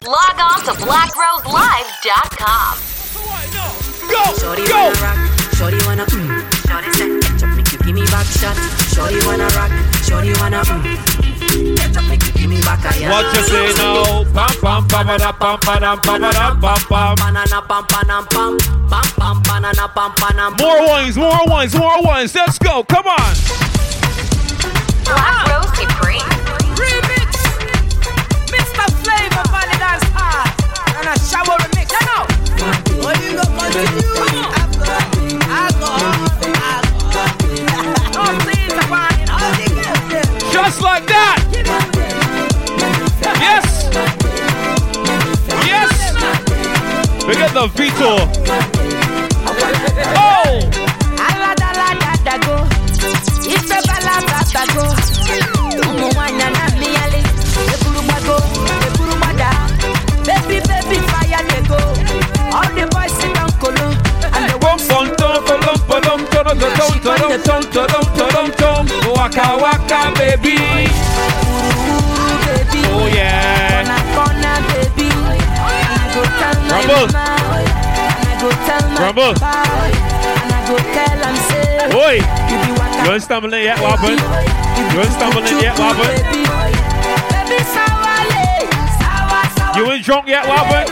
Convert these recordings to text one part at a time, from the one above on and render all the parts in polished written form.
Log on to BlackRoseLive.com. Go! Shorty Go! wanna rock, shorty wanna Shorty say, ketchup make you give me back shot. Shorty wanna rock, shorty wanna ketchup make you give me back a yeah. What you say now? Pam pam pam pam pam pam pam pam pam. Banana pam pam pam pam pam banana pam pam. More wines, more wines, more wines. Let's go. Come on. Black Rose Supreme. Remix. Mr. Flavor Validance Hard. And a shower remix. You know. What you gonna continue? Just like that. Yes. Yes. We get the veto. Oh. All the boys sit down colo. And the Waka waka baby. Oh yeah. Rumble. Rumble. Oi. You ain't stumbling yet, what happened? You ain't stumbling yet, what happened? You ain't drunk yet, what happened?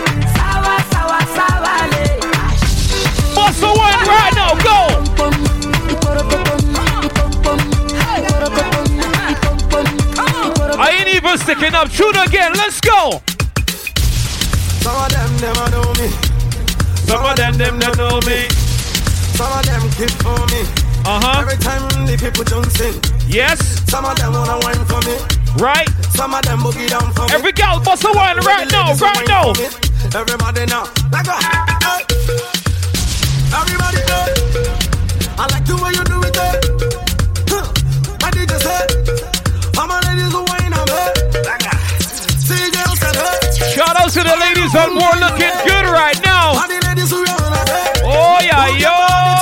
Bust the one right now, go! I ain't even sticking up. Shoot again. Let's go. Some of them never know me. Some of them never know me. Some of them keep for me. Every time the people jumps in. Yes. Some of them wanna wine for me. Right. Some of them boogie down for me. Every gal bust a wine right now. Right now. Everybody now. Like a everybody know. I like the way you do it. I did just say. I'm a ladies who wine on me. See girls and her. Shout out to the ladies on more looking good right now. Oh yeah, yo.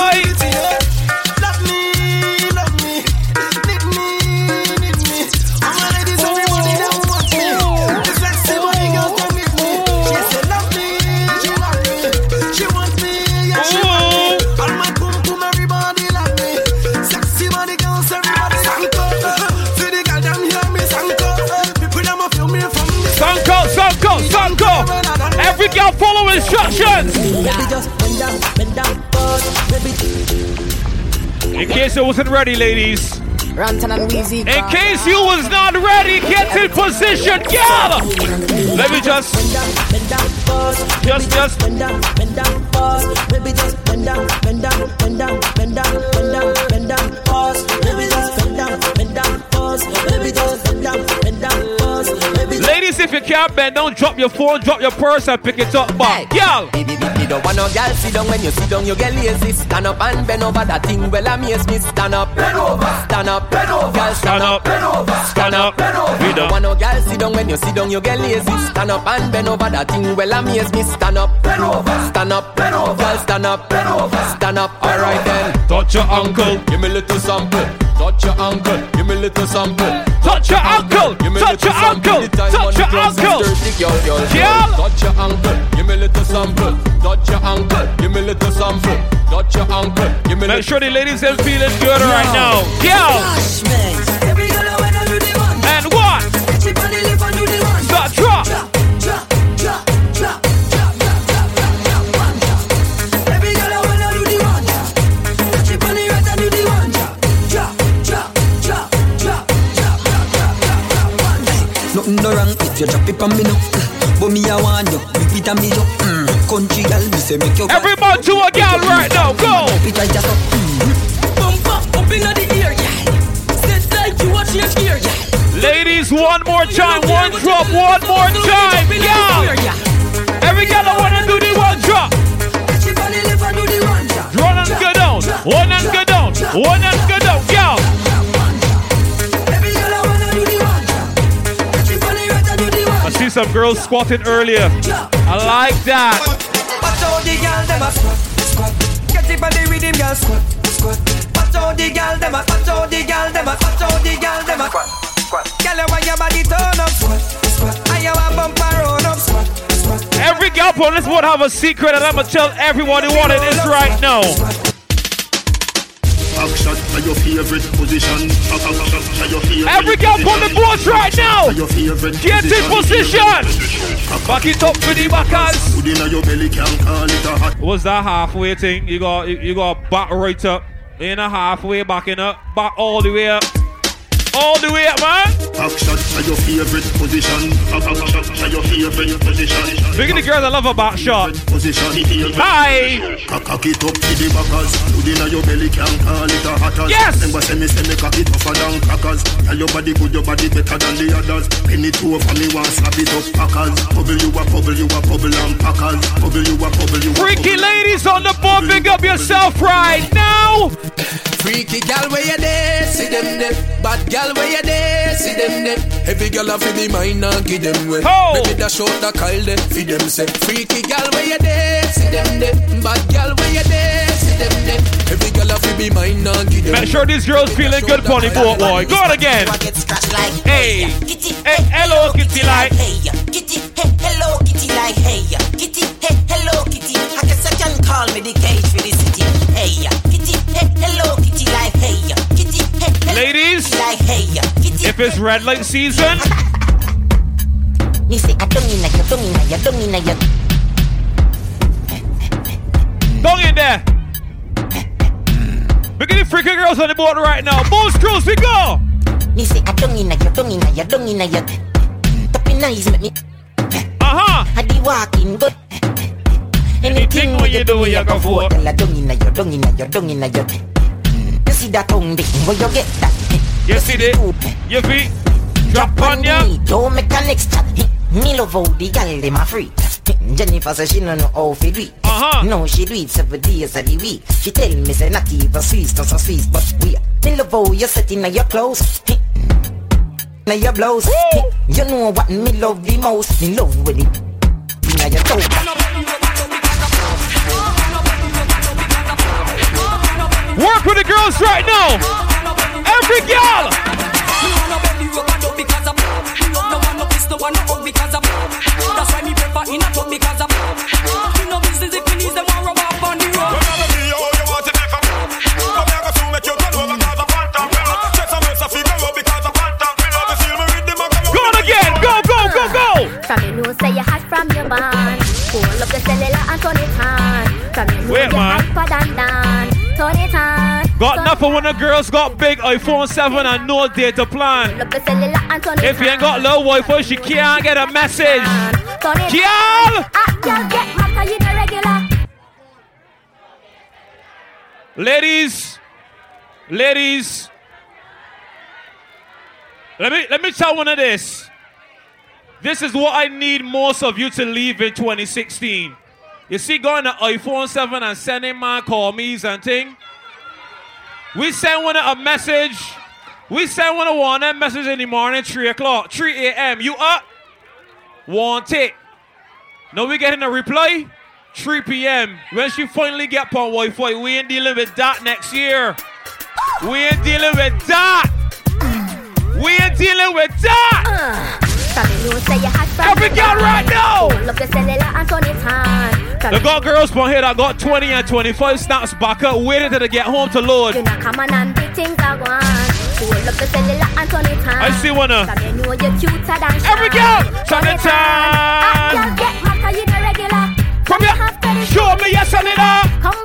Love me, need me. I'm a ladies, everybody that wants me. The sexy body girls that need me. She said love me, she love me. She wants me, yeah she wants me. All my pum pum, everybody love me. Sexy body girls, everybody sanko. See the girl them hear me sanko. People them a feel me from the sanko. Every girl follow instructions. Baby just bend down, pause, baby. In case it wasn't ready, ladies. Rantan and Weezy. In case you was not ready, get in position, girl. Let me just bend down, pause. Just bend down, pause. Baby just bend down, pause. Baby just bend down, pause. Baby just bend down, pause. Ladies, if you can't bend, don't drop your phone, drop your purse and pick it up back. Girl! You don't want no girl sit down. When you sit down, you get lazy. Stand up and bend over. That thing well amaze me. Stand up, bend over. Stand up, bend over. Girl, stand up, bend over. Stand up, bend over. You don't want no girl sit down. When you sit down, you get lazy. Stand up and bend over. That thing well amaze me. Stand up, bend over. Stand up, bend over. Girl, stand up, bend over. Stand up. Alright then. Touch your uncle. Give me a little sample. Touch your uncle. Give me a little sample. Touch your uncle. Touch your uncle. Touch your uncle. Girl. Touch your uncle. Give me a little sample. Touch your uncle. Give me a little sample. Touch your uncle. Give me a little. Make sure the ladies are feeling good right now. Girl. And what? Start drop. Nothing no wrong if you drop it on me now. But me I want you, repeat on me yo. Country girl, me say make you. Everybody to a girl right now, go. Repeat right just up. Bump up inna the ear, yeah. Sit like you watch your ear, yeah. Ladies, one more time, one drop, one more time, yeah. Every girl I wanna do the one drop. Run and go down, one and go down, one and go down, yeah. I see some girls squatting earlier. I like that. Watch out the girl them a squat. Get it by the rhythm, girl squat. Watch out the girl them a. Watch out the girl them a. Watch out the girl them a. Girl, you want your body turn up. I you want bumper run up. jump on this one, have a secret, and I'm gonna tell everybody what it is right now. Action to your favorite position. Every girl on the boards right now. Get in position. Back it up for the backers. What's that halfway thing? You got back right up. In a halfway, backing up. Back all the way up. All the way up, man. Action to your favorite position. Action to your favorite position. Look at the girl that love a back shot. Hi. Cock it up to the backers. Put in your belly, can't call it a hatters. Yes. Remember say me cock it tougher than crackers. Tell your body good, your body better than the others. Penny two for me, one slap it up packers. Bubble you a bubble and packers. Bubble you a bubble. Freaky ladies on the board, big up yourself right now. Freaky gal where you there, see them there. Bad gal where you there, see them there. Every gal have to be mine and give them way. Maybe that short that Kyle there, feed them say. Freaky gal where you there, see them there. Bad gal where you there, see them there. Every gal have to be mine and give them. Make sure these girls feeling good, pony boat boy. Go on again. Hey, hey, hello kitty like. Hey, kitty, hey, hello kitty like. Hey, kitty, hey, hello kitty. I guess I can call me the cage for the city. Hey, kitty, hey, hello kitty like. Hey, kitty, hey, hello. Ladies, like, hey, kitty, if it's red light season, you say I don't mean you. Don't in there. Look at the freaking girls on the board right now. Both screws, we go. You say I don't mean you. Tapping eyes make me. I be walking good. Anything when you do, you go for. I don't mean you. You see that tongue dick, where you get that? You see it? Your feet drop on ya. Don't make a next chat. Me love how the gal dem a free. Jennifer says she no know how to do it. No, she do it 7 days of the week. She tell me say not even Swiss, not so Swiss, but we. Me love how you set in your clothes, now your blouse. You know what me love the most? Me love with it. Now your toe. Work with the girls right now. Every girl. That's why me prefer in a club because of you know business if you need them all rub up on the road. Go on again. Go. From you know say you hot from your man. Pull up the cellular and turn it on. From you know wait, you man. hot for dan. Turn it on. Got nothing when the girls got big iPhone 7 and no data plan. Pull up the cellular and turn it on. If you ain't got low Wi-Fi, she can't get a message. Girl! Girl, get matter, you the regular. Ladies. Let me tell one of this. This is what I need most of you to leave in 2016. You see, going to iPhone 7 and sending my call me's and thing. We send one a message. We send one a message in the morning, 3 a.m. You up? Want it? Now we getting a reply, 3 p.m. When she finally get on Wi-Fi, we ain't dealing with that next year. We ain't dealing with that. Every girl right now. The got girls from here that got 20 and 25 snaps back up, waiting till they get home to load. I see one. Every girl, come here, show me your cellular.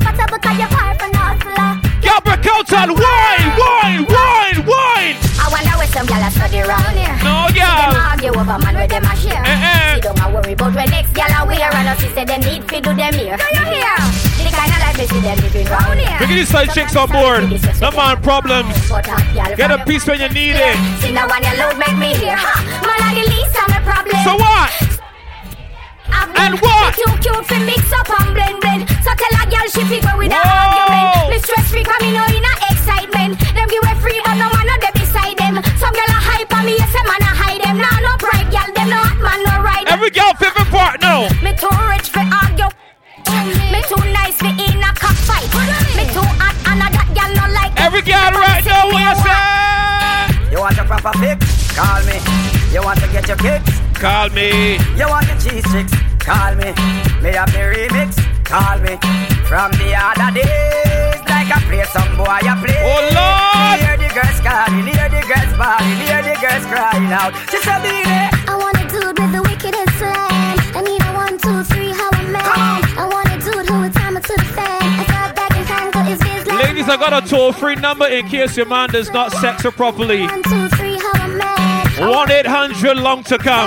Gabriel Colton, wine. I wonder where some gyal study round here. No, See girl. them argue over man where them a share. See don't a worry about where next gyal a wear. And us say them need fi do them here. Do you hear? The kind of life we see them living round here. Look at these side chicks on board. No man problems. Get a piece when you need it. See now when you load make me hear. Man a the least of my problem. So what? And what? Too cute for mix up and blend. So tell a girl she fi go with a argument. Me stress free 'cause me know in a excitement. Them give away free but no man no dey beside them. Some girl a hype and me yes a man a hide them. Nah no pride girl them no hot man no ride. Every girl favorite part now. Me too rich for argue. Me too nice for in a cockfight. Me too hot and a that girl no like. Every girl right now what you say? You want a proper fix? Call me. You want to get your kicks? Call me. You want the cheese chicks? call me. Lay up the remix, call me. From the other days, like I play some boy, I play. Oh Lord! Hear the girls calling, hear the girls bawling, hear the girls crying out. She said, "Baby, I want a dude with the wickedest slang. I need a 1, 2, 3, how a man. I want a dude who would time it to the fan. I thought back in time, got his biz like. Ladies, I got a toll-free number in case your man does not sex her properly. 1, 2, 3, how a man. 1-800 long to come.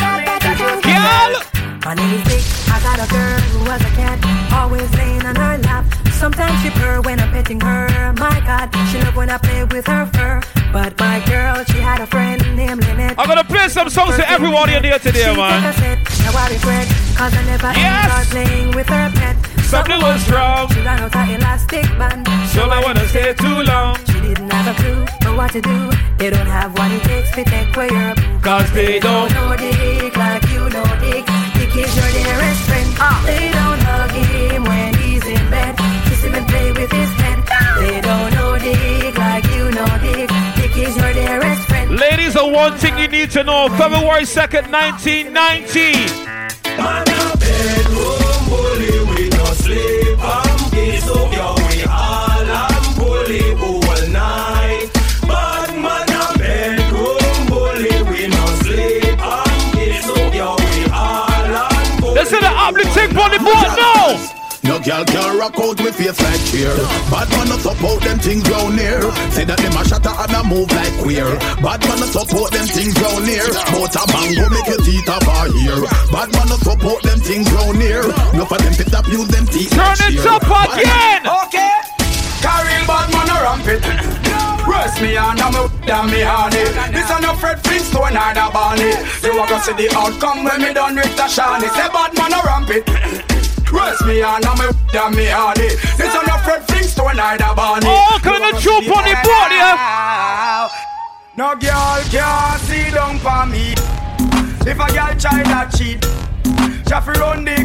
Girl! My name is Dick. I got a girl who was a cat, always laying on her lap. Sometimes she purr when I'm petting her. My God, she love when I play with her fur. But my girl, she had a friend named Lynette. I'm gonna play some songs to everybody in here today, man. Now I regret, cause I never ended playing with her pet. Something was wrong. She ran out her elastic band. So I wanna stay too long. She didn't have a clue but what to do. They don't have what it takes to take away your boo. Cause they don't know Dick like you know Dick. Dick is your dearest friend. They don't hug him when he's in bed. Kiss him and play with his head. They don't know Dick like you know Dick. Dick is your dearest friend. Ladies, the one thing you need to know, February 2nd, 1990. Man a bedroom bully, we no sleep and get so yo, we all am bully all night. But man a bedroom bully, we no sleep and get so yo, we all am bully. This is the Uplifting Body Board now. No girl can rock out with face like cheer. Bad man no support them things round here. Say that them a shatter and a move like queer. Bad man no support them things round here. But a mango make your teeth have a ear. Bad man no support them things round here. No for them fit up use them teeth. Turn it up again. Okay. Carry bad man a rampant. Rest me and I'm down me honey. This a no Fred Flintstone or the Barney. You a go see the outcome when me done with the shiny. Say bad man a rampant. Rest me and I'm down me honey. This a no Fred Flintstone or the Barney. Oh, can I jump on the board here? No girl can't see down for me. If a girl try that cheat, Jeffrey run the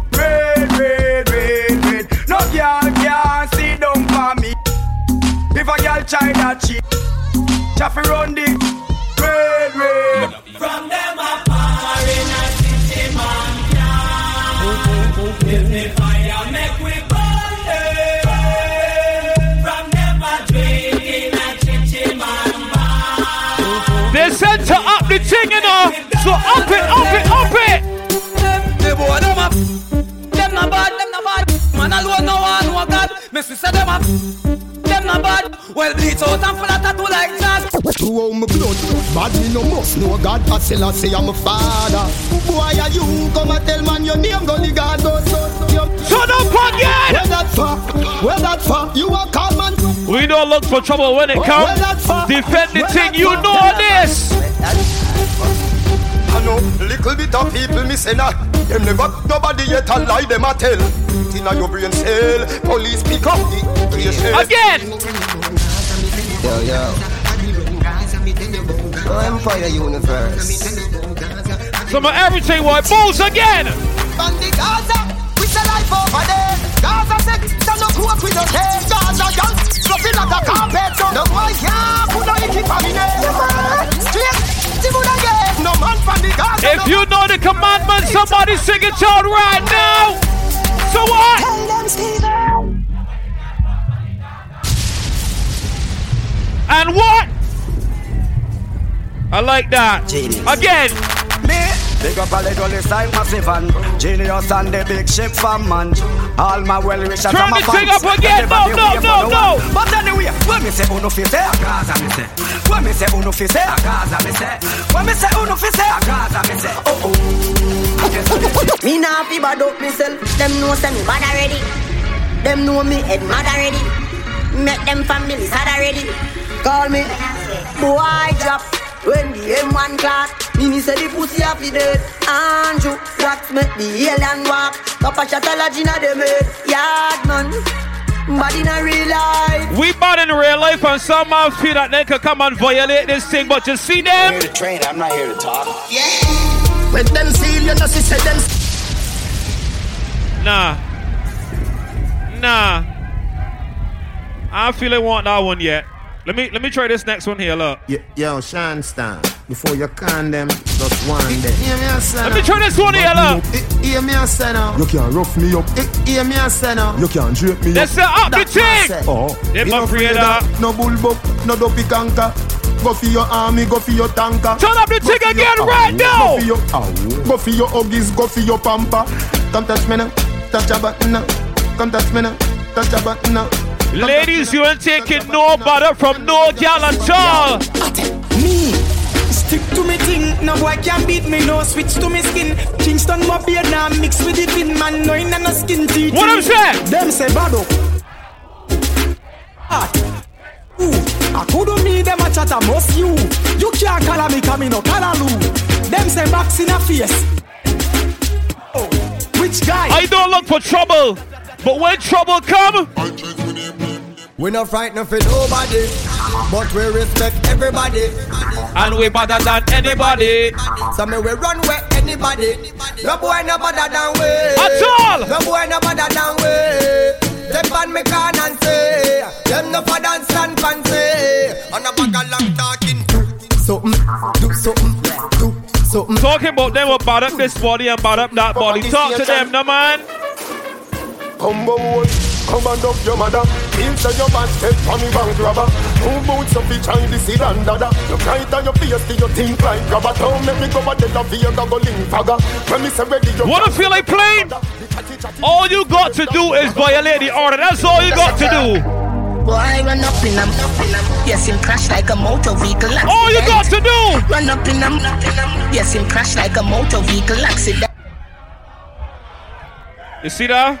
red. No girl can't see down for me. If a girl try that cheat, Jeffrey run the red. From them a foreign a city man can. If the fire make we burn it. From them a drinking a city man bar. They said to up the thing, you know. So up it. They boy them up. Them not bad. Man alone no one know God. Me sister them up. Them not bad. Well bleach out and full of tattoo like jazz. To all my blood, bad me no must know God. I still say I'm a father. Why are you come and tell man your name? Go the God go so. Shut up again. Where that far? You a call man. We don't look for trouble when it comes. Defend the thing, you know this. I know little bit of people me say nah. Them never nobody yet a lie them a tell. Inna your brain cell, police pick up the again. Yo. Oh, Empire Universe. Some of everything what moves again. On the Gaza, we say life over there. Gaza sex, stand up work with us here. Gaza girl, fluffy like a carpet. No boy can't put no icky for me there. Straight. No man from the Gaza. If you know the commandment, somebody sing it out right now. So what? And what? I like that. Genius. Again. Big up a little this time massive and Genius and the big ship from man. All my well-wishers turn the thing up again. No. But anyway, when me say uno fi say a Gaza me say. When me say uno fi say a Gaza me say. When me say uno fi say a Gaza me say. Oh. Me nah fi bad up myself. Them know say me bad already. Them know me head mad already. Make them families had already. Call me boy drop. When the M1 class, me say the pussy have the dead. Andrew, rocks make the alien walk. Papa Chatalaji na dem head. Yard man, but in a real life. We bad in real life and some man feel that they could come and violate this thing. But you see them? I'm here to train, I'm not here to talk. Yeah. When them seal, you know, she said them. Nah. I feel I want that one yet. Let me try this next one here, look. Yo, Sean Stan, before you can them, just one them. Let me try this one here, look. Hear me a say now. You can't rough me up. Hear me a say now. You can't drape me Let's up the thing. Oh, they not afraid of. No bullbuck, no dopey canker. Go for your army, go for your tanker. Turn up the thing again right now. Go for your huggies, go for your pamper. Come touch me now, touch your button now. Come touch me now, touch your button now. Ladies, you ain't taking no butter from no gal at all. Me, stick to me thing. No boy can beat me, no switch to me skin. Kingston my beard now mix with the fin man. No in no skin teeth. What I'm saying? Them say bad up. I couldn't need them a chat, I must you. You can't call me coming no callaloo. Them say box in a face. Oh, which guy? I don't look for trouble, but when trouble come, we not frightened for nobody, but we respect everybody. And we better than anybody. So me we run where anybody. No boy no better than we. At all. No boy no better than we. Them ban me can and say, them no for dance and fancy. On a bag of long talking. Do something. Talking about them will bad up this body and bad up that body. Talk to them, no man. Come and up your mother. Feel so your basket for me bank robber. Two boots of each eye, this is and dada. You cried on your face till you think like grabber. Don't make me go a dead of you, go link fagger. When me say ready, you wanna feel like playing? All you got to do is violate the order. That's all you got to do. Boy, run up in them. Yes, him crash like a motor vehicle accident. All you got to do. Run up in them. Yes, him crash like a motor vehicle accident. You see that?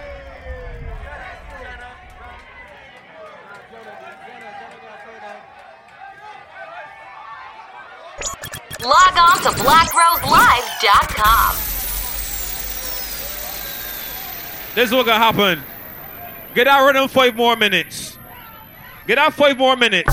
Log on to BlackRoseLive.com. This is what's gonna happen. Get that rhythm 5 more minutes. Get that 5 more minutes.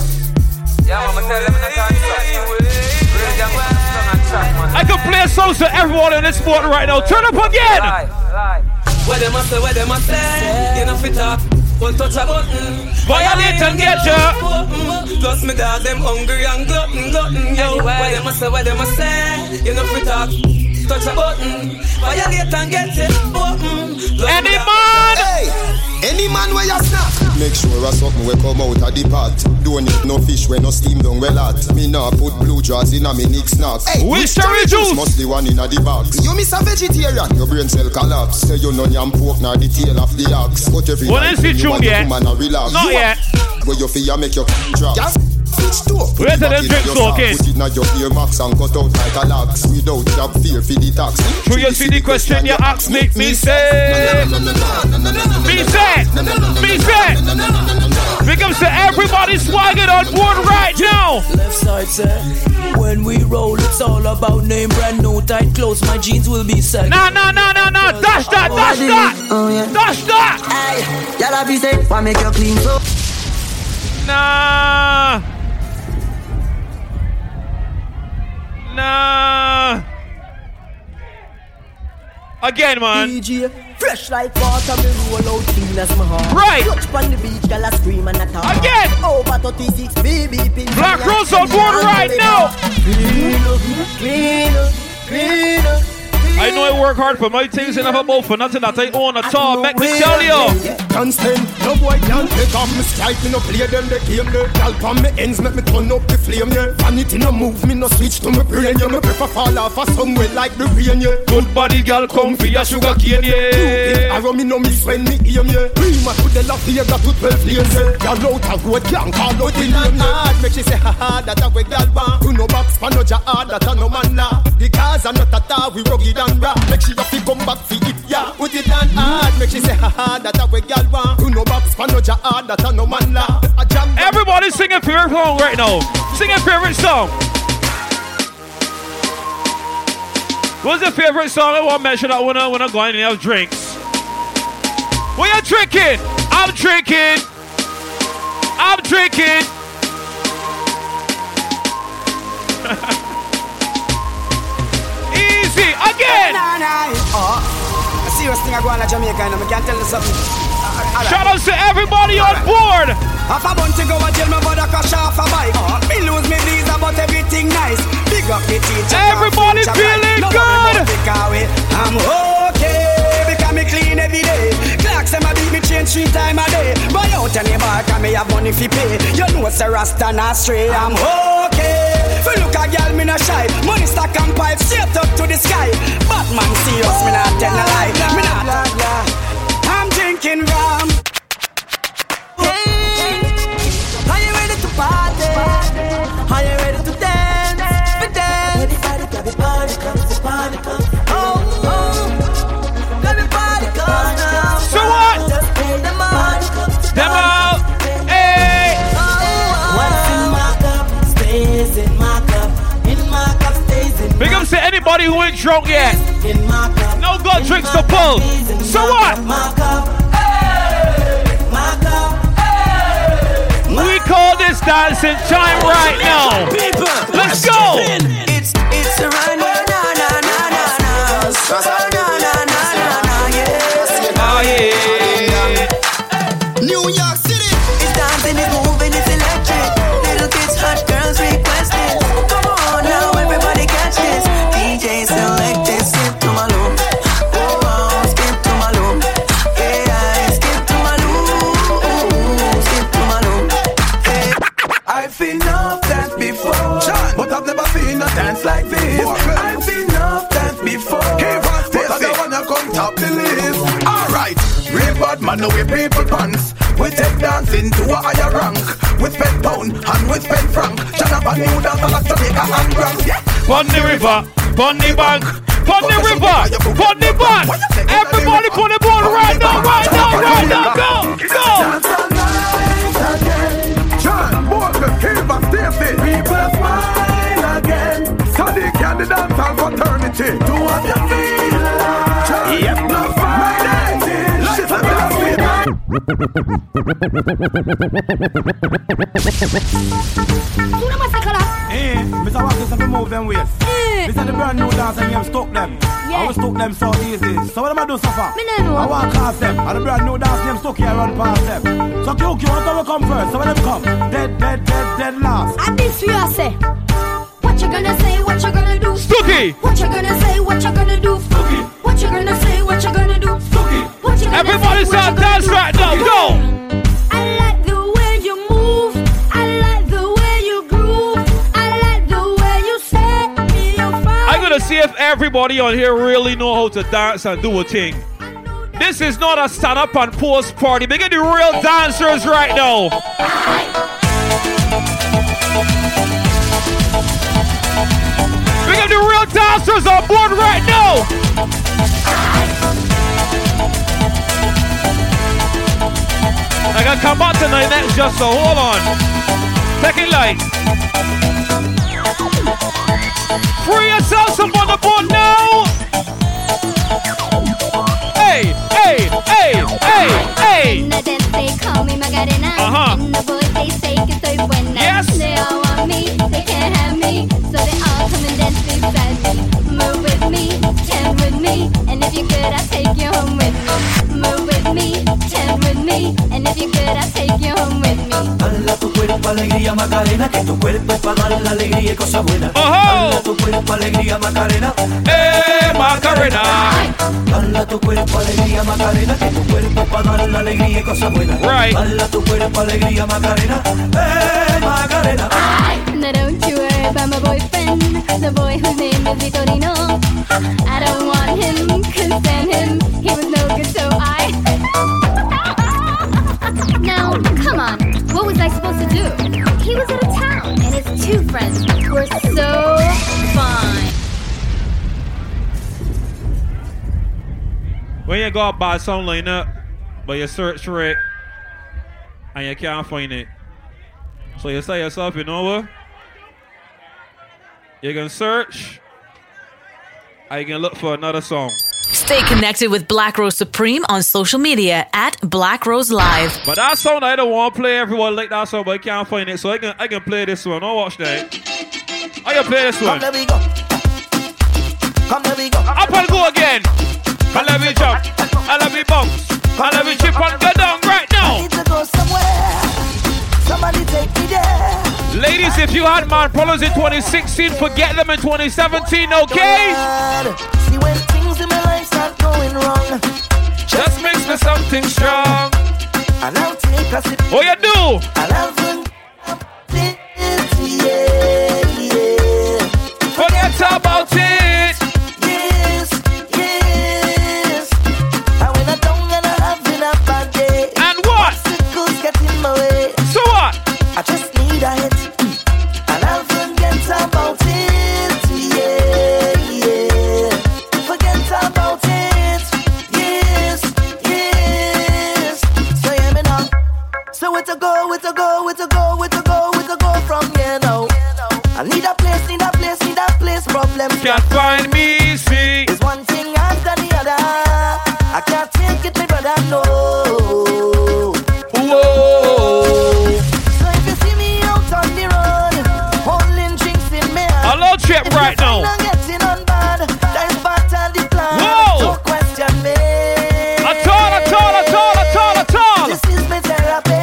I can play a song to everyone in this sport right now. Turn up again. Where them a say, you know fit up. One touch a button, violate and get ya. Plus me dog them hungry and glutton, yo. Where them a say, you know fit up. Touch a button, violate and get ya. Any man, any man where you snap. Make sure a something will come out of the pot. Don't eat no fish when no steam down well hot. Me nah put blue jaws in a me Nick snacks. Which cherry juice? Must the one in a the box. You miss a vegetarian, your brain cell collapse. Say you no yam pork nor the tail of the ox. But every when is it true yet? Not yet. Where you feel make your drop. Where's the drink soaking? Put it in your earmarks and cut out like a lax. Without job fear for the tax. Through you see the question you ask me say. Me say. Big ups to everybody swagging on board right now. Left side say, when we roll it's all about name brand, no tight clothes, my jeans will be set. No. Dash that. Oh, yeah. Dash that. Hey, y'all be safe, why make you clean so? Nah. Again, man. DJ, fresh like water, me roll out clean as my heart. Right. Touch on the beach, girl, I scream and I talk. Again. Over 36, baby, pin. Black Rose on board right now. Clean up. I know I work hard for my things and I'm about for nothing that I own at all. Make me tell you. Constant, no boy can't take off me strike. Me no play them the game. Y'all on me ends make me turn up the flame. Vanity no move me no switch to my brain. Me prefer fall off a somewhere like the rain. Good body girl come for your sugar cane. I run me no miss when me aim. Prima to the left here got to 12 lanes. Y'all out of road can't call out the name. Make she say ha that a way girl want. You no box for no jar that a no man la. The cars are not a tar we rugged and raw. Make she have to come back for it, yeah. Put it on hard. Make she say, ha that a way girl want. You no box for no jar that a no man la. Everybody sing a favorite song right now. Sing a favorite song. What's your favorite song? I want to mention that when I go in and have drinks. What you drinking? I'm drinking. Easy again. A serious thing I go on to Jamaica and I can't tell you something. Shout out to everybody on board. Half a bunch to go and tell me about a crash off a bike. Me lose me visa but everything nice. Big up the teacher. Everybody feeling good. I'm okay. Clocks them a beat me change 3 times a day. Buy out any bar, can me have money fi pay. You know it's a Rasta not stray. I'm okay. If you look a girl, me no shy. Money stack and pipe straight up to the sky. Batman see us, me not tell no lie. Me not. I'm drinking rum. Hey, are you ready to party? Are you ready to dance? For dance. Everybody grab your party comes, the party comes. Oh, grab your party comes now. So what? Just pay them out. Them out. Hey. What's in my cup stays in my cup. In my cup stays in my cup. Big up to anybody who ain't drunk yet. In my cup. No good drinks to pull. So what? My cup. My cup. We call this dancing time right now. Let's go. It's a run, na na na na na. Na na na na na, yeah. Oh yeah. New York City. It's dancing, it's moving, it's electric. Little kids, hot girls requesting. Come on now, everybody catch this. DJ select this, skip to my loop. Oh, skip to my loop. Yeah, skip to my loop. Skip to my loop. I've seen enough dance before, but I've never seen a dance like this. I've seen enough dance before, but I don't wanna come top the list. Alright, real bad man, no way people pants. We take dancing to a higher rank. We spend pound and we spend franc. Jonathan new dance a lot to make a hand rank. Pon the river, pon the bank, pon the river, pon the bank. Everybody pon the board right now, right now, right now. Go, go. John, Morgan, Kiva, Stacy, people smile again. So they can the dance all fraternity. Do what you feel like. Yep, no fighting. Listen to Mr. Watkins have to move them ways. This is the brand new dance and you stuck them. I will stuck them so easy. So what am I do so far? I want to cast them. And the brand new dance them stuck here and run past them. So QQ, what will come first? So when them come, dead last. And this you say. What you gonna say, what you gonna do? Stooky. What you gonna say, what you gonna do? Stooky. What you gonna say, what you gonna do? Stooky. What you gonna Everybody say, start dance right now, go. I like the way you move. I like the way you groove. I like the way you set me on fire. I'm gonna see if everybody on here really know how to dance and do a thing. This is not a stand up and pose party. Big up the real dancers right now. Big up the real dancers on board right now. I gotta come back tonight next, just so hold on. Second light. Free yourself some on the board now. Hey, hey, hey, hey, hey. In the dance they call me Macarena. In the boys they say que estoy buena. Yes. They all want me, they can't have me, so they all come and dance beside me. Move with me, chant with me, and if you're good I'll take you home with me. Move with me, chant with me, and if you're good I'll take you home with me. Dala tu cuerpo alegría Macarena, que tu cuerpo es para dar la alegría y cosas buenas. Dala tu cuerpo alegría Macarena, Macarena. Dala tu cuerpo alegría Macarena, que tu cuerpo es para dar la alegría y cosas buenas. Dala tu cuerpo alegría Macarena, Macarena. Now don't you worry about my boyfriend, the boy whose name is Vitorino. I don't want him, couldn't stand him, he was no good, so I. Now, come on, what was I supposed to do? He was out of town, and his 2 friends were so fine. When you go buy some lineup, but you search for it, and you can't find it. So you say yourself, you know what? You can search, and you can look for another song. Stay connected with Black Rose Supreme on social media at Black Rose Live. But that song I don't want to play everyone like that song, but I can't find it, so I can play this one. Don't watch that. I can play this one. Come let me go. Come let me go. Up and go again. And let me jump. And let me bounce. And let me chip and go down right now. I need to go somewhere. Somebody take me there. Ladies, if you had man problems in 2016, forget them in 2017, okay? See when things in my life start going wrong. Just mix me some something strong. And I'll take a sip. What you do? And I'll forget it. Forget about it. Yes. And when I'm down and I'm having a bad day. And what? Obstacles get in my way. So what? I just need a hit. And I'll forget about it. Yeah. Forget about it. Yes. So hear me now. So where to go from here now? I need a place. Problems can't find me, see. It's one thing after the other. I can't take it, my brother, no. Whoa. So if you see me out on the road, holding drinks in me hand, a low trip right now. I'm getting on bad. That's part of the plan. Whoa. Don't question me. At all. This is my therapy.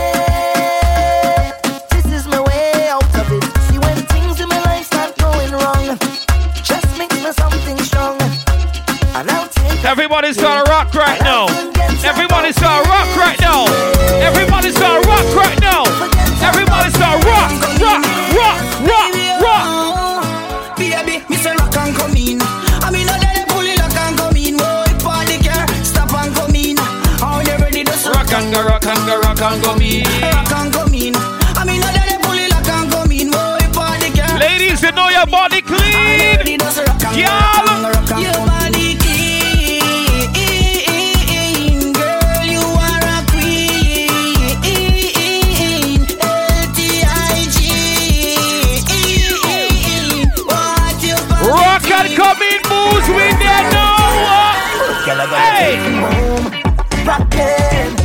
This is my way out of it. See, when things in my life start going wrong, just mix me something strong. And I'll take everybody's gonna rock right now. Everybody's gonna rock right now. Everybody's gonna rock right now. Everybody's gonna rock. Baby, me say rock and come in. I mean, I let it pull it rock and come in. Boy, party car, stop and come in. How you ready to rock and go, rock and come in. Rock and come in. I mean, I let it pull it rock and come in. Boy, party car. Ladies, you know your body clean. Y'all. Your body clean. Girl, you are a queen. LTIG. What you rock and come in, moves with them now. Hey. Rockin',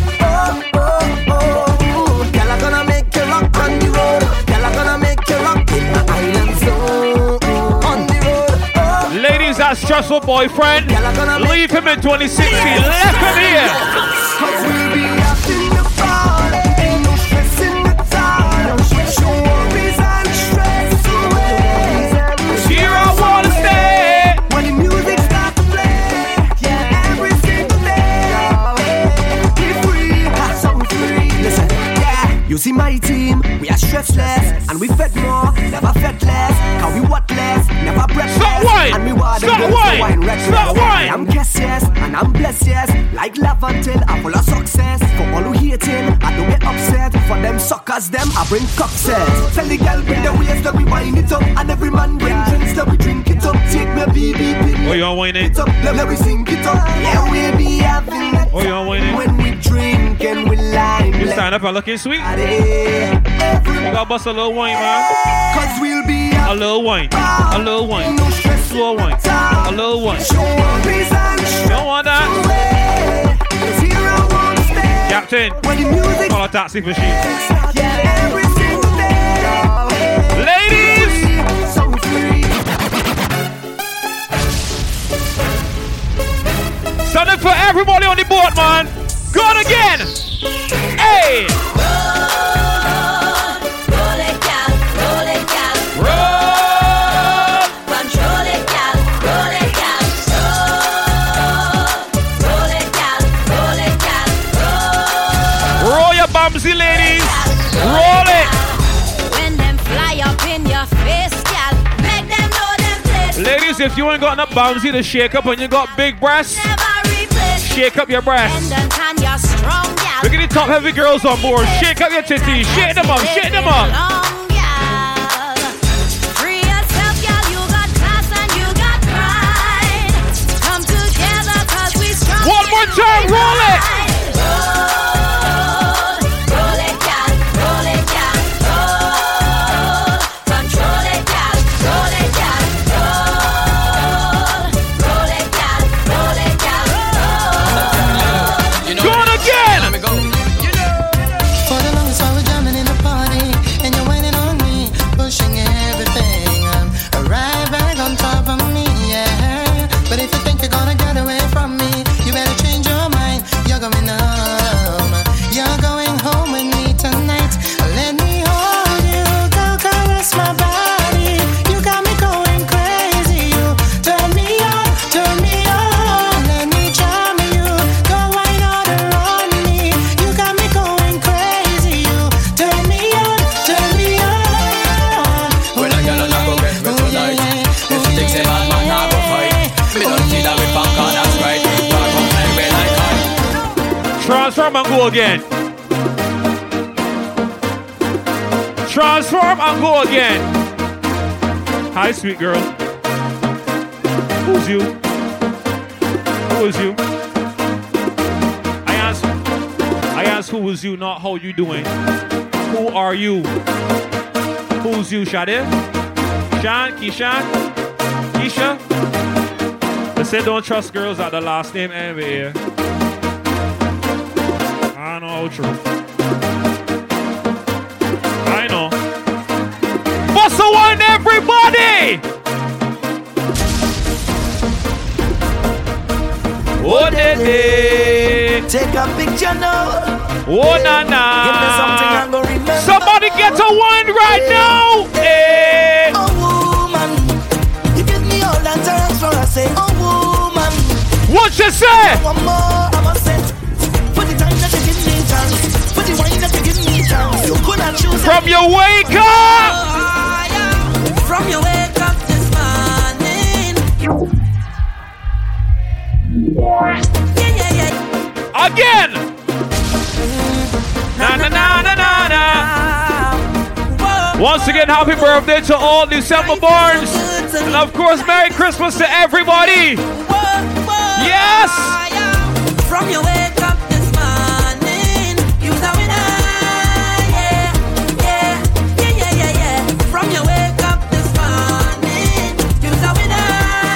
girl, I'm gonna make you rock on the road. Girl, I'm gonna make you rock in the island zone. On the road, ladies, that stressful boyfriend, leave him in 2016. Left him here. Cause we'll be up in the party. Ain't no stress in the town. Switch your worries and stress away. Here I wanna stay. When the music starts to play, yeah, every single day. Be free, so free. Listen, yeah, you see my team, we are stressless, and we fed more, never fed less. Cause we what less, never breathless. Stop wine! And we water Stop wine! Stop wine! I'm guess yes, and I'm blessed yes. Like love until I'm full of success. For all who hating, I don't get upset. For them suckers, them I bring cocktails. Tell the girl bring the waist that we wine it up, and every man bring drinks that we drink it up. Take me BB pin. Oh, you want wine it? Let me sing it up. Yeah, we be having it. Oh, you want wine it? When we drink and we line. You stand up and looking sweet. You gotta bust a little wine, man. Cause we'll be a little wine. A little wine. Slow wine. A little wine. You don't want that? Captain, call a taxi machine. Ladies! Something for everybody on the boat, man. Go on again. Hey! Roll it, gal. Roll it, gal. Roll! Control it, gal. Roll it, gal. Roll it, gal. Roll it, gal. Roll your bumsy, ladies. Roll it. When them fly up in your face, gal, make them know them place. Ladies, if you ain't got enough bouncy to shake up and you got big breasts, shake up your breasts. Look at the top heavy girls on board. Shake up your titties. Shake them up. Shake them up. Free yourself, gal. You got class and you got pride. Come together 'cause we strong. One more time. Roll it. Roll it, gal. Roll it, gal. Roll. Control it, gal. Roll it, gal. Roll. Roll it, gal. Roll it, gal. Roll. Go on again. For the longest while we're jamming in the party, and you Transform and go again. Transform and go again. Hi, sweet girl. Who's you? Who is you? I asked who was you, not how you doing. Who are you? Who's you, Shade? Sean? Keisha? Keisha? They say don't trust girls at the last name anyway. I know how true. I know. Bust a one, everybody! Oh, they take a picture now. Oh, na na. Give me something I'm gonna remember. Somebody get a wine right now. Hey. Oh, woman. You give me all that time for I say, oh, woman. What you say? One more, I'm a set. For the time that you give me chance. For the wine that you give me chance. You could have chosen. From your wake up. From your wake up this morning. Again. Na na na na na na. Once again, happy birthday to all December borns, and of course, Merry Christmas to everybody. Yes. From your wake up this morning, you the winner. Yeah, yeah, yeah, yeah, yeah, yeah. From your wake up this morning, you the winner.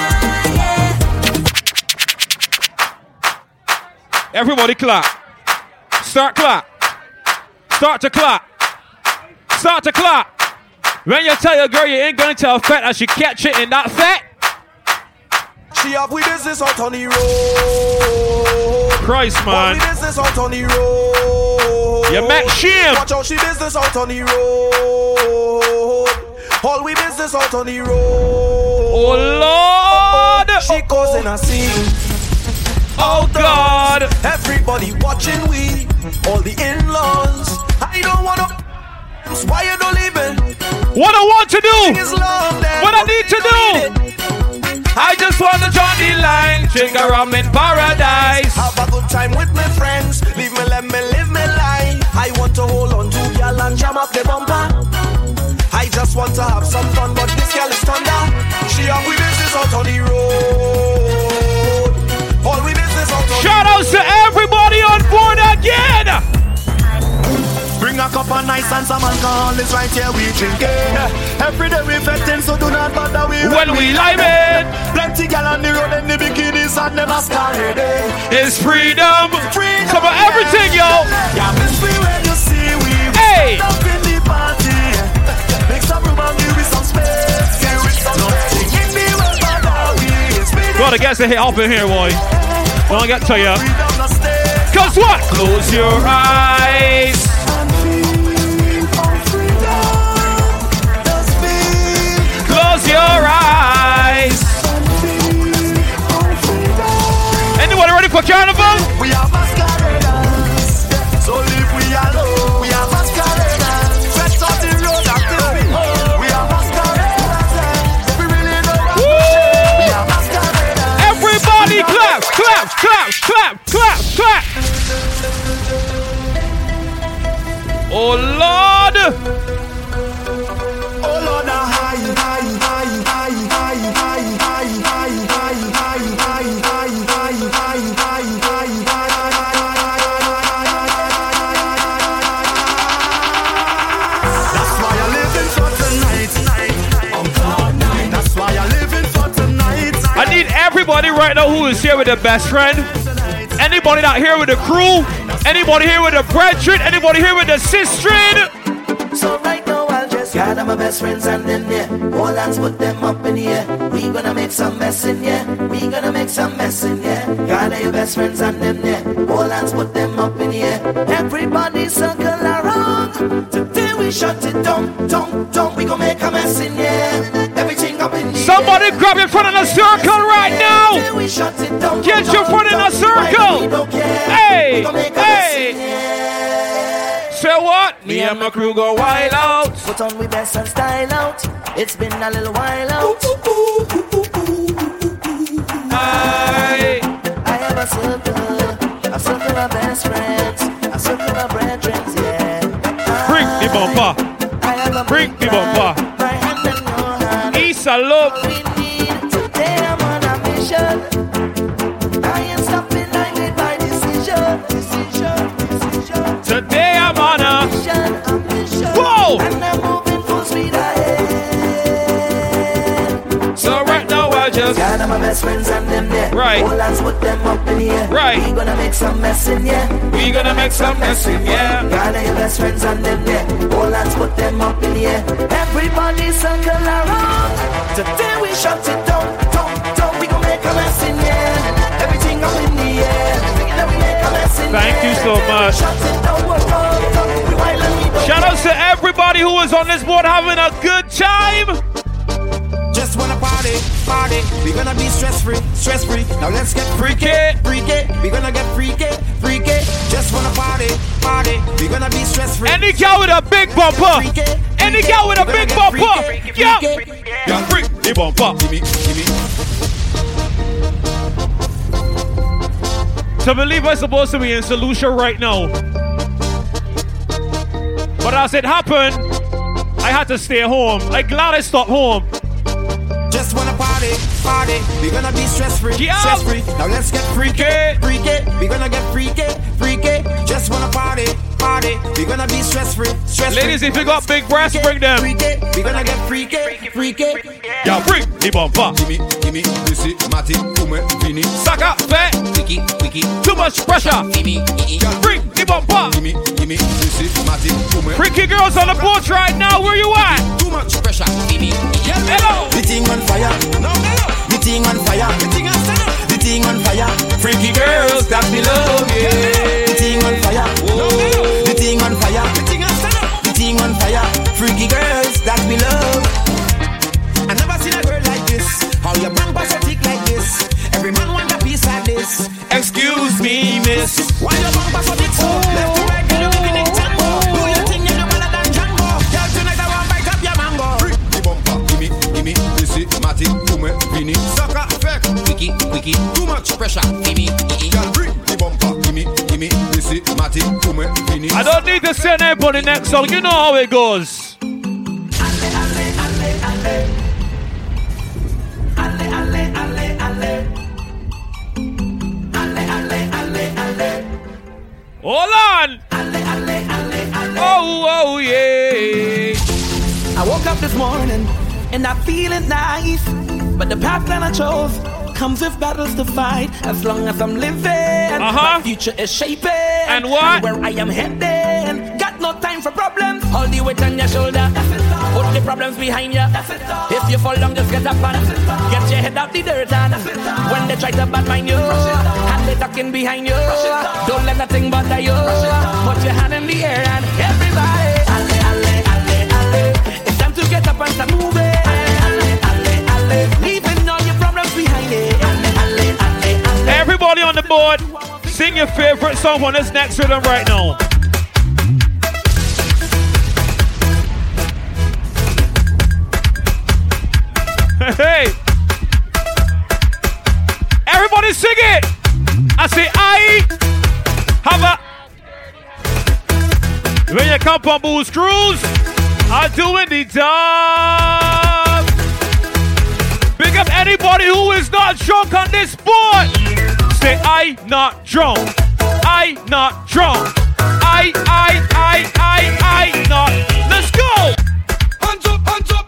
Yeah. Everybody clap. Start clap. Start to clap. Start to clap. When you tell your girl you ain't going to a fat and she catch it in that fat. She have we business out on the road. Christ, man. All we business out on the road. You make shame. Watch out, she business out on the road. All we business out on the road. Oh, Lord. She causing a scene. Oh, God. Everybody watching we. All the in-laws. I don't want to. Why you don't leave it? What I want to do. What I need to do. I just want to join the line. Drink a rum in paradise. Have a good time with my friends. Leave me, let me live my life. I want to hold on to y'all and jam up the bumper. I just want to have some fun, but this girl is thunder. She have we business out on the road. All we business out on the road. Shout outs to everybody on board again. Bring a cup of nice and some alcohol, it's right here we drinking. Every day we fetting, so do not bother we when we live it. Plenty gal on the road in the bikinis and them masquerade. It's freedom. Some of everything, yo. Yeah, miss me when you see we hey. Up in the party. Make some room and give me some space. Give me some space. In the weather we gotta get the hit up in here, boy. Don't get to you. Cause what? Close your eyes. Close your eyes. Anybody ready for carnival? We are masqueraders. So live we alone. We are masqueraders. Let's start the road after we home. We are masqueraders. We really know what we are masqueraders. Everybody clap, clap, clap, clap, clap, clap. Oh Lord. Oh Lord, that's why I live for tonight. That's why I live for tonight. I need everybody right now who is here with their best friend. Anybody not here with the crew? Anybody here with the brethren? Anybody here with the sister? So right now I'll just gather my best friends and them there. All hands put them up in the air. We gonna make some mess in here. We gonna make some mess in here. Gather your best friends and them there. All hands put them up in the air. Everybody circle around. Today we shut it down, down. We gonna make a mess in here. Everything up in the air. Somebody grab your front in a circle right now. Today we shut it down. Get your front in a circle. Hey, hey. Say what? Me and my crew go wild out. Put on we best and style out. It's been a little while out. I have a circle my best friends. I circle my brethren, yeah. Bring the bumper. Bring the bumper. Issa love. Today I'm on a mission. I ain't stopping, I made my decision. Today I'm on a mission. Whoa! And I'm moving full speed ahead. So right now I just gather my best friends and them there. Right. All hands put them up in the air. Right. We gonna make some mess in here. We gonna make some mess in here. Gather your best friends and them there. All hands put them up in the air. Everybody circle around. Today we shut it down. We gonna make a mess in here. Everything up in the air. Then we make a mess in Thank you so much. Shut it down. We wild and we don't. Shout out to everybody who was on this board having a good time. Just wanna party. We gonna be stress-free. Now let's get freaky. We gonna get freaky. Just wanna party. We gonna be stress-free. Any girl with a big bumper. Any girl with a big bumper. Yeah. Bring the bumper. Gimme. To believe I'm supposed to be in Solution right now. But as it happened, I had to stay home. I'm glad I stopped home. Just wanna party. We gonna be stress-free. Now let's get freaky. We gonna get freaky. Just wanna party. We gonna be stress-free. Ladies, if you got big breasts, bring them. We gonna get freaky. Yeah, bring the bumper. Gimme, Lucy, Matty, Ume, Vini. Saka, fat. Wiki. Too much pressure. Bring the bumper. Gimme, Lucy, Matty, Ume. Freaky girls on the porch right now. Where you at? Too much pressure. Hello. The thing on fire. The thing on fire. The thing on fire. Freaky girls that we love, yeah. The thing on fire. The thing on fire. The thing on fire. Freaky girls that we love. I never seen a girl like this. How your bumper so thick like this? Every man want a piece like this. Excuse me, miss. Why your bumper so thick so? Left to right, girl, you looking like Django. Do your thing, you know better than Django. Girl, tonight I want bite up your mango. The bumper, gimme, Lucy, Matty, Ume, Vini. Sucker, fake, wiki. Too much pressure, gimme. Girl, bring the bumper, gimme, Lucy, Matty, Ume, Vini. I don't need to say name on the next song. You know how it goes. Hold on. Oh, yeah. I woke up this morning and I'm feeling nice, but the path that I chose comes with battles to fight. As long as I'm living, my future is shaping. And what? Where I am heading. Got no time for problems. Hold the weight on your shoulder. Put the problems behind you. If you fall down, just get up and get your head out the dirt. And when they try to bad mind you, and they talking behind you, don't let nothing bother you. Put your hand in the air and everybody, it's time to get up and start moving. Leaving all your problems behind it. Everybody on the board, sing your favorite song on this next rhythm right now. Hey, everybody sing it. I say I have a. When you come on Booze Cruise, I'm doing the job. Big up anybody who is not drunk on this board. Say I not drunk. I not drunk. I not. Let's go. Hands up.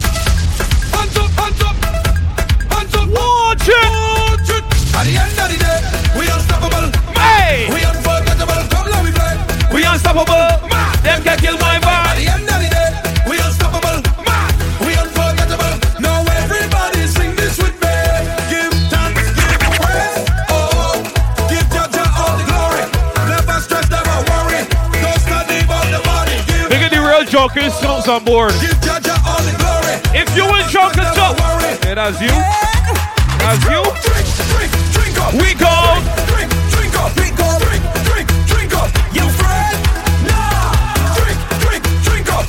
Watch it. At the end of the day, we unstoppable. Hey. We unforgettable. Come let me play. We unstoppable. Them can kill my At vibe. the end of the day, we unstoppable. We unforgettable. Now everybody sing this with me. Give thanks, give praise. Oh, give Jah all the glory. Never stress, never worry. Don't study about the body. Look at the real jokers, Snoops on board. Give Jah all the glory. If you in jokers, jump. Hey, that's you. That's you. Drink up. We go. Drink up. You friend? Nah. Drink up.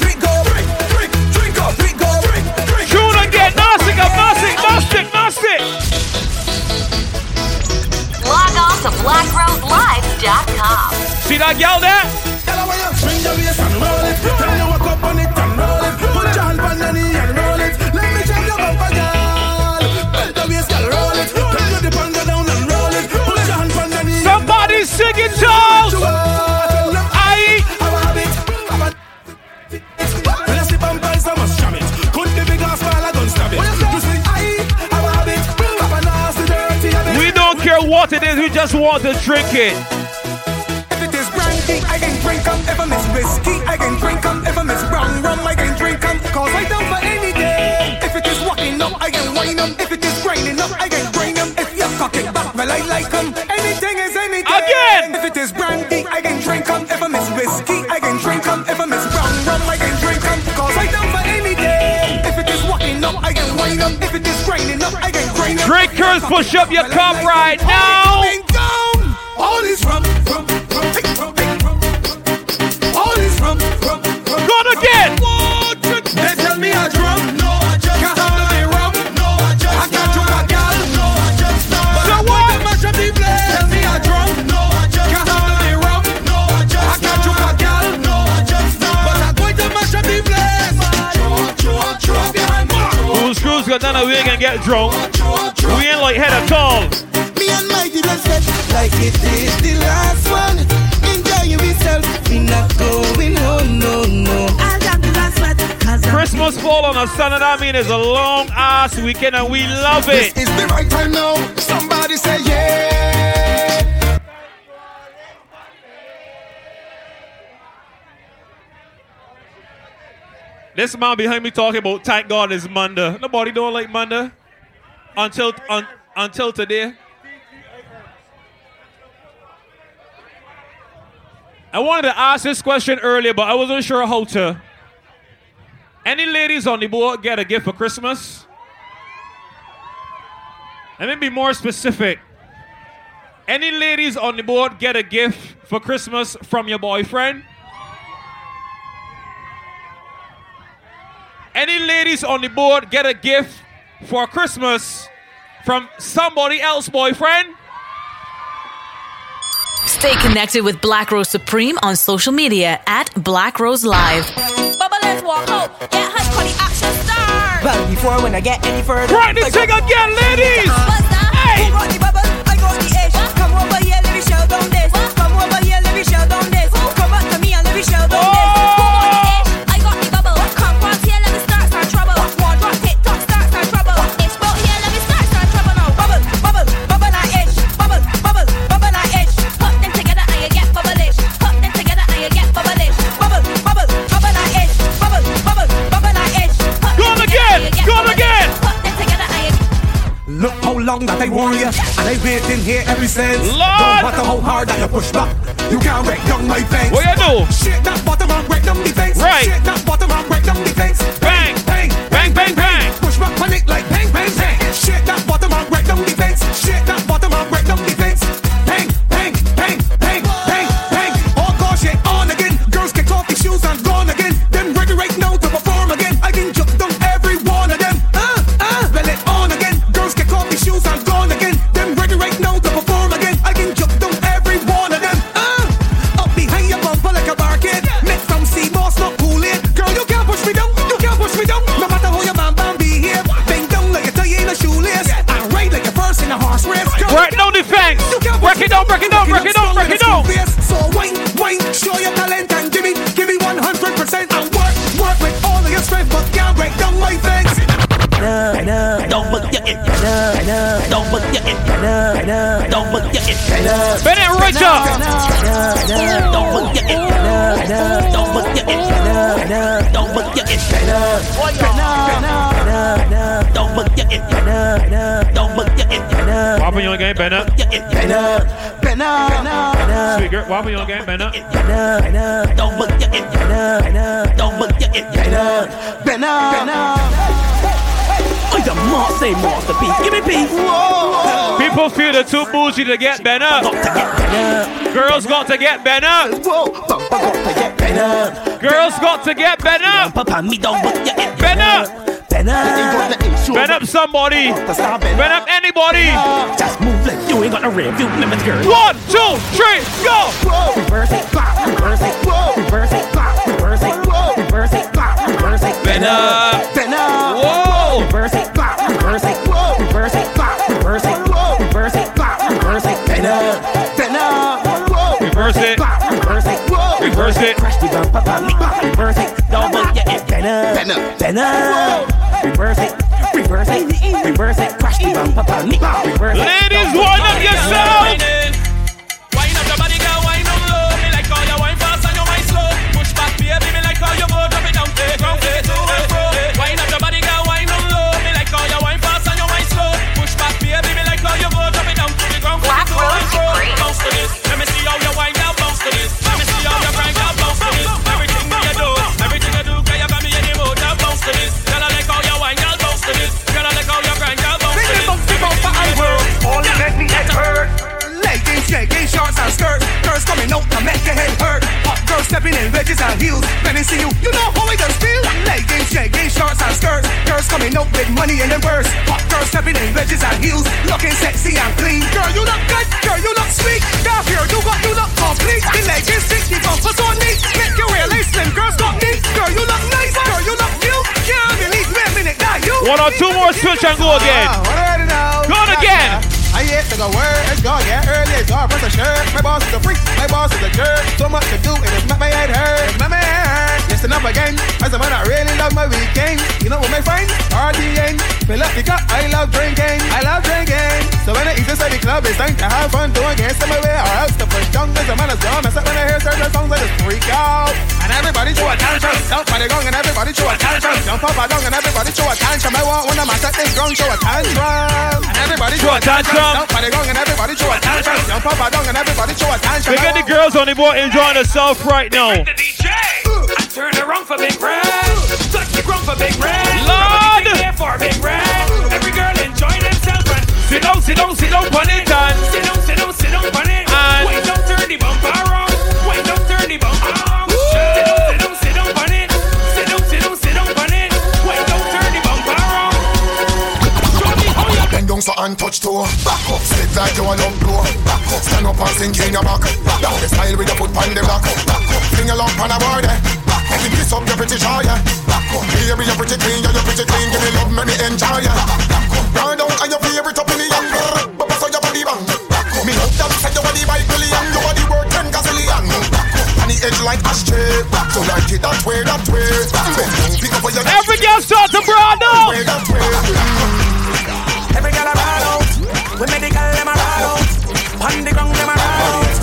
Tune and get nasty. Log on to BlackRoseLive.com. See that girl there? Swing your waist and roll it. Tell you walk up on it and roll it. Put your hand on the knee and roll it. Let me jam your bumper, girl. Bend the waist, girl, roll it. Tell you the panda down and roll it. Put your hand on the knee. Somebody sing it, Charles. I have it. When I slip on price, I must jam it. Could be big or small, I don't stab it. You say I have it. Have a nasty dirty habit. We don't care what it is, we just want to drink it. I can drink them, ever miss whiskey. I can drink them, ever miss brown rum. I can drink them, cause I don't for any day. If it is walking up, I can wine them. If it is grinding up, I can bring them. If you're cocking back, well, I like them. Anything is anything. Again! If it is brandy, I can drink them, ever miss whiskey. I can drink them, ever miss brown rum. I can drink them, cause I don't for any day. If it is walking up, I can wine them. If it is grinding up, I can grind them. Drinkers, push up your cup right now. All is rum, rum, rum, rum. Gone again! They tell me I drum, no I just can't handle me rum, no I just I can't choke a gal, no I just but I'm going to mash up the place. Tell me I drum, no I just can't handle me rum, no I just I can't choke a gal, no I just but I'm going to mash up the place. Throw behind me. Whose screws got done we can get drunk. We ain't like head at all. Me and my dealers said like it is the last one. Enjoy yourself, we not going home, no. Christmas fall on a Sunday, that means it's a long ass weekend and we love it. This is the right time now. Somebody say yeah. This man behind me talking about thank God it's Monday. Nobody don't like Monday until today. I wanted to ask this question earlier, but I wasn't sure how to. Any ladies on the board get a gift for Christmas? Let me be more specific. Any ladies on the board get a gift for Christmas from your boyfriend? Any ladies on the board get a gift for Christmas from somebody else's boyfriend? Stay connected with Black Rose Supreme on social media at Black Rose Live. Bubba, let's walk out. Get hot, call the action star. Well, before when I get any further, right, this thing again, ladies. What's that? Hey, who got the bubble? I got the edge. Come over here, let me show down this. Come over here, let me show down this. Come back to me and let me show down this. Who got the edge? I got the bubble. Come on here, let me start trouble. One drop, tick tock, start trouble. It's about here, let me start trouble now. Bubble, bubble, bubble like edge. Bubble, bubble, bubble like edge. Put them together and you get bubblish. Put them together and you get bubblish. Bubble, bubble, bubble like edge. Bubble, bubble, bubble like edge. Go again, go again. Put them together and you. Look how long that I warn you, and I've waiting here ever since. Lord. Don't matter how hard that you push back, you can't break down my fence. What you do? Shake that bottom and break down the fence. Right. Shake that bottom and break down the fence. Bang, bang, bang, bang, bang. Push back panic like bang, bang, bang. Shake that bottom and break down the fence. Shake that bottom and break down the fence. Bang, bang, bang, bang, bang, bang. Oh gosh, it on again. Girls kick off the shoes and gone again. Them ready right now to perform again. I can jump down every one of them. Well it on again. Girls kick off the shoes and gone again. Them ready right now to perform again. I can jump down every one of them. Up behind your bumper like a barcade. Make some sea moss, not cool it. Girl, you can't push me down. You can't push me down. No matter how your man behave. Bang down like a tie in a shoelace. I ride like a first in a horse race. Girl, Right, no defense. Break it down, break it down, break it down, break it down. So wine, show your talent and give me 100% and work with all of your strength, but can't break down my fence. Don't look your it. Don't look your it. Don't look your it. Bennett Richard. Don't look your it. Don't look your it. Don't look your it. Don't look your it. Don't look your it. Why on your game, Bennett? Sweet girl, why on your game, Bennett? Don't look your it. Don't look your it. I am not saying masterpiece. Give me peace. People feel they're too bougie to get Bennett. Girls got to get Bennett. Girls got to get Bennett. Papa, me don't look your it. Bennett. Bend up somebody. Bend up anybody. Just move like you ain't got no rave. You limit girl. 1, 2, 3, go. Reverse it, back, reverse it, reverse it, back, reverse it, reverse it, back, reverse it. Bend up. Whoa. Reverse it, back, reverse it, reverse it, back, reverse it, reverse it, back, reverse it. Bend up. Reverse it. Reverse it. Reverse it. Crash the gun, papa, me back, reverse it. Double, yeah, bend up. Reverse it. Reverse it. Reverse it. Crash the gun, papa, me back, reverse it. Ladies, wind up yourself. Wind up your body, girl, wind up low. Me like all your wine fast and your wine slow. Push back, baby, me like all your go drop it down, ground to and fro. Wind up your body, girl, wind up low. Me like all your wine fast and your wine slow. Push back, baby, me like all your go drop it down to the ground to and fro. Bounce to this, let me see how your wine girl bounce to this. Let me see how your grind girl bounce to this. Everything that you do, girl, you got me in the mood. Girl, bounce to this. Girl, I like how your wine girl bounce to this. Girl, I like how your grind girl bounce to this. All you make me head hurt. Leggings, jeggings, shorts and skirts. Girls coming out to make your head hurt. Hot girls stepping in wedges and heels. When they see you, you know how it does feel. Leggings, jeggings, shorts and skirts. Girls coming out with money in their purse. Hot girls stepping in wedges and heels. Looking sexy and clean. Girl, you look good. Girl, you look sweet. Girl, here you look complete. The leggings thick, the bumpers so neat. Make your wear lace slim. Girls look neat. Girl, you look nice. Girl, you look cute. Can't believe me a minute that you. 1 or 2 more switch and go again. Go on again. I hate to go word, it's gone, yeah, early, it's all for the shirt. My boss is a freak, my boss is a jerk. So much to do, and it's not my head hurt. It's not my head. Listen up again, as a man, I really love my weekend. You know what my friend? RDN. Fill up the cup, I love drinking. So when I eat this at the club, it's time to have fun, do against my way, or else to push down. As a man, is gone, except when I hear certain songs, I just freak out. And everybody show attention. Jump by the gong, and everybody show attention. Jump up a gong, and everybody show attention. I want one of my set this gong, show attention. And everybody show attention. Jump by the gong and everybody show attention. Jump up a gong and everybody show attention. We got the girls on the board enjoying themselves right now. The DJ. I turn around for Big Red. Touch the ground for Big Red. Lord. Here for Big Red. Every girl enjoy themselves. Sit down, pon it and sit down, pon it. And wait, don't turn the bumper around. Wait, don't turn the bumper around. Sit down, pon it. Sit down, pon it. Wait, don't turn the bumper around. Show me how you bend down so and touch toe. Back up, slip like you want up blow. Back up, stand up and sink in your back. Down the style with your foot on the block. Back up, fling your lump on a board. Back up, kiss up, you're pretty shy. Back up, baby, you're pretty clean. You're pretty clean, give me love, let me enjoy. Back up, round down and your favorite up in the young. But so your body bang. Back up, me hope that say your body by billion. Your body worth 10 gazillion. Back up, on the edge like ashtray. Back so like it that way. Pick up your every girl start to broad up. Every girl around out. We medical them around out. On the ground them around out.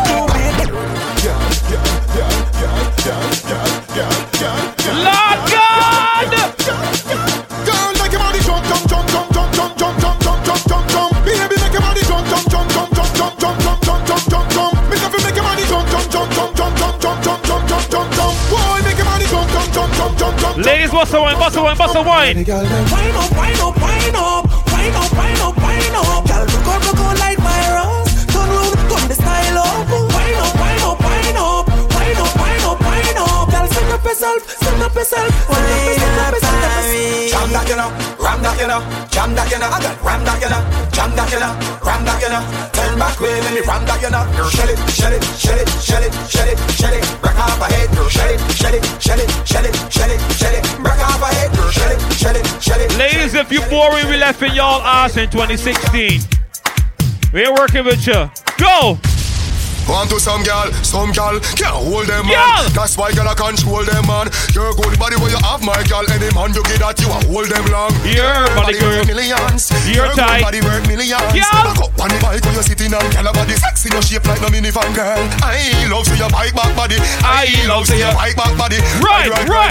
Lord God! Girl, make your body jump. Baby, make your body jump. Me love you, make your body jump. Boy, make your body jump. Ladies, bust a wine. Wind up. Girl, look out like virus. Turn round, come the style up. Wind up. Girl, stand up yourself. Jam that you know, ram that you know, jam that you know. I got ram that you know, jam that you know, ram that you know. Turn back way, let me ram that you know. Shell it. Break off a head, shell it. Break off a head, shell it. Ladies, if you're boring, we left in y'all ass in 2016. We're working with you. Go! Want to some gal can't hold them man. That's why gal I control them man. Your good body where you have my gal. Any man you get that you hold them long. Your body worth millions. Your tight body worth millions. Gal, back up on the bike when you're sitting on. Gal body sexy no shape like no minivan girl. I love see your bike back body. I love see your bike back body. Right. Girl,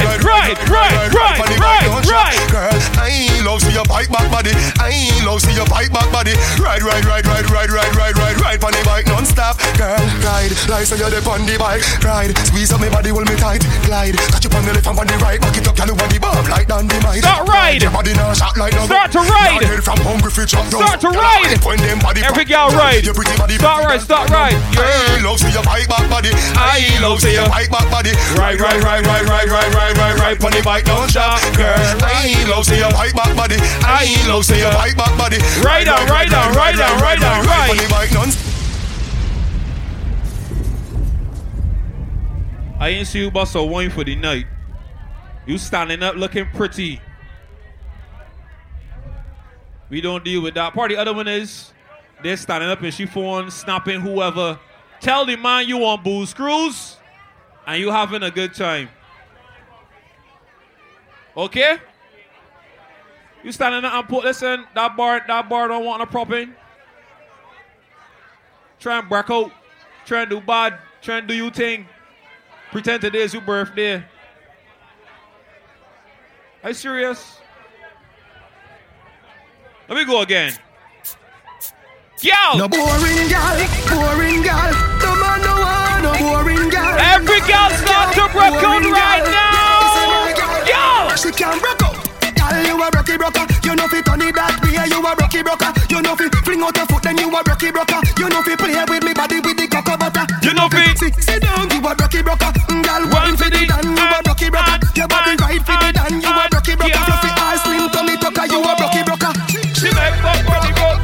I love see your bike back body. I love see your bike back body. Ride on the bike non-stop, girl. Ride ride. Like so you're the on the bike. Ride, squeeze up my body, hold me tight. Glide, catch you on the left and on the right. Back it up, you on the bomb like dynamite. Start ride. Your body now shot like no. Start to ride. From hungry for chop down. Start to ride. Every girl ride. Start ride, start ride. I love see your bike back body. I love see your bike back body. Ride. On the bike don't stop, girl. I love see your bike back body. I love see your bike back body. Ride on. On the bike non. I ain't see you bust a wine for the night. You standing up looking pretty. We don't deal with that part. The other one is they're standing up and she phone snapping whoever. Tell the man you on booze cruise and you having a good time. Okay? You standing up and put, listen, that bar don't want to prop in. Try and break out. Try and do bad. Try and do your thing. Pretend today's your birthday. Are you serious? Let me go again. Girl! No boring girl. No man no one, no boring girl. Every girl start to break out right now. Girl! She can break out. Girl, you a rocky broker. You know fi turn it that way. You a rocky broker. You know fi fling out your foot, then you a rocky broker. You know fi play with me body with the cocoa butter. You know fi sit down. You a rocky broker. Girl, wine for the dan. You a rocky broker. Your body right for the dan. You a rocky broker. Fluffy all slim tummy tucker. You a rocky broker. She make fuck body rock.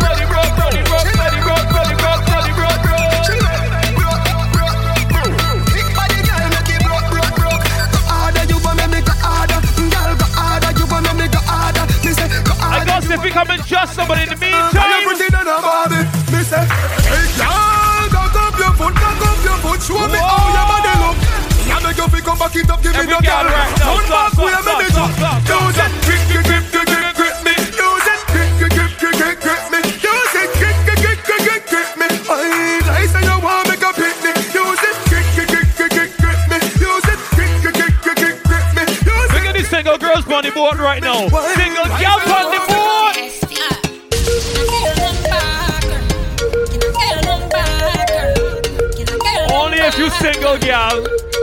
Big body girl make it broke. Harder you want me go harder. Girl go harder. You want me go harder. Me say go harder. I got if we come and just somebody in the meantime. You pretty than a body. Me say hey girl, cock up your foot. Show me how your body look. I make you feel come back it up. Give me the girl right now. Turn back way me me jump. Use it grip me. Use it grip me. Use it grip me. I say you want make a picnic. Use it grip me. Use it grip me. Look at these single girls on the board right now. Single girls on the board. Only if you single, girl.